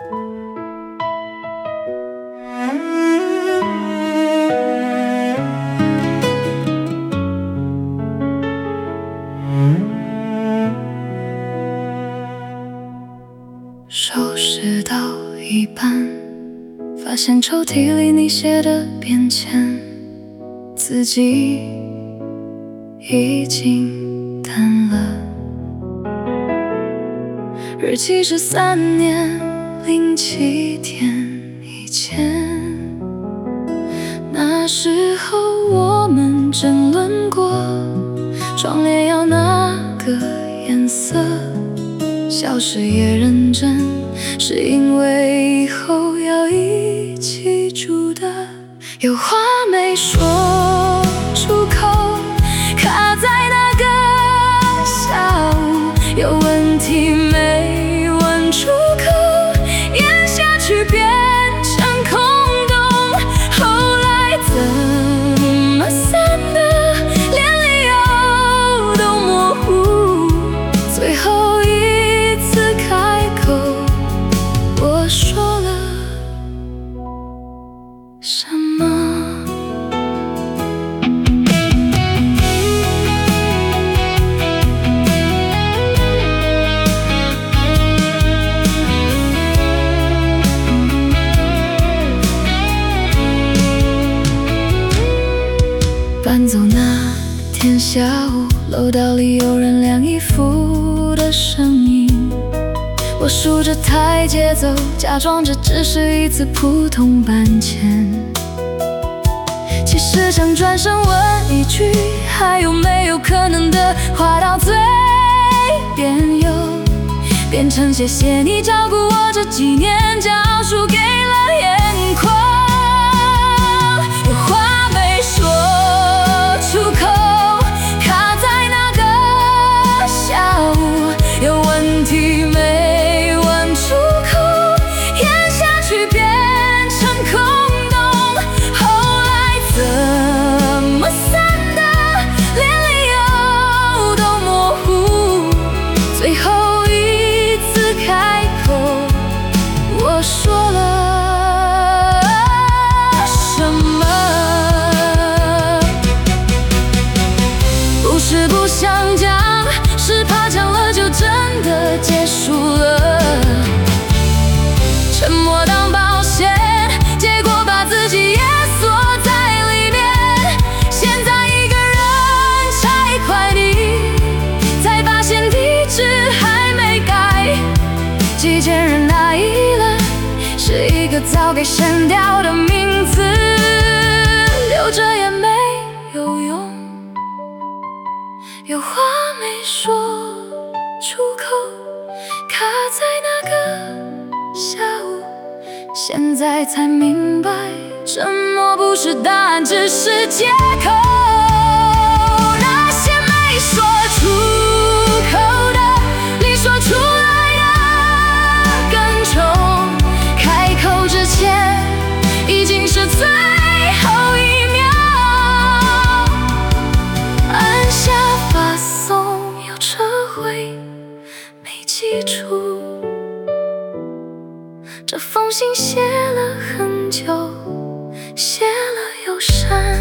收拾到一半，发现抽屉里你写的便签，字迹已经淡了。日期是3年07天以前，那时候我们争论过窗帘要哪个颜色。小时也认真，是因为以后要一起住的。有话没说出口，卡在那个下午，有问题没问出口，咽下去变成空洞。后来怎么散的，连理由都模糊。最后我说了什么？搬走那天下午，楼道里有人晾衣服的声音。我数着台阶走，假装这只是一次普通搬迁。其实想转身问一句，还有没有可能的，话到嘴边又变成谢谢你照顾我这几年，骄傲输给了眼眶。有话没说出口，卡在那个下午，有问题没最后一次开口，我说了什么？不是不想讲，是怕讲了就真的结束了。沉默当保险，结果把自己也锁在里面。现在一个人拆快递，才发现地址还没改，寄件人来意了，是一个早给删掉的名字，留着也没有用。有话没说出口，卡在那个下午，现在才明白，沉默不是答案，只是借口。那些没说出口的，你说出来的更重，开口之前已经是最后一秒。按下发送又撤回，没记住这封信写了很久，写了又删。